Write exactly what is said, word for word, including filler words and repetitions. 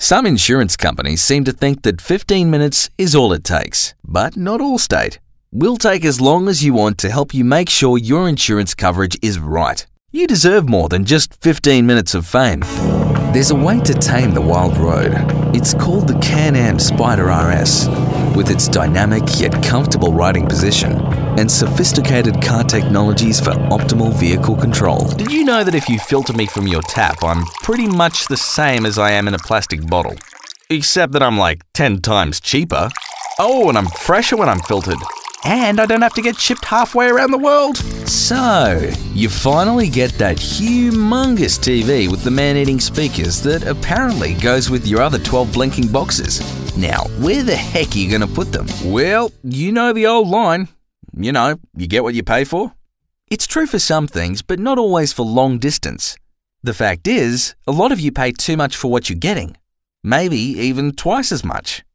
Some insurance companies seem to think that fifteen minutes is all it takes, but not Allstate. We'll take as long as you want to help you make sure your insurance coverage is right. You deserve more than just fifteen minutes of fame. There's a way to tame the wild road. It's called the Can-Am Spyder R S. With its dynamic yet comfortable riding position and sophisticated car technologies for optimal vehicle control. Did you know that if you filter me from your tap, I'm pretty much the same as I am in a plastic bottle? Except that I'm like ten times cheaper. Oh, and I'm fresher when I'm filtered. And I don't have to get shipped halfway around the world. So, you finally get that humongous T V with the man-eating speakers that apparently goes with your other twelve blinking boxes. Now, where the heck are you going to put them? Well, you know the old line. You know, you get what you pay for. It's true for some things, but not always for long distance. The fact is, a lot of you pay too much for what you're getting. Maybe even twice as much.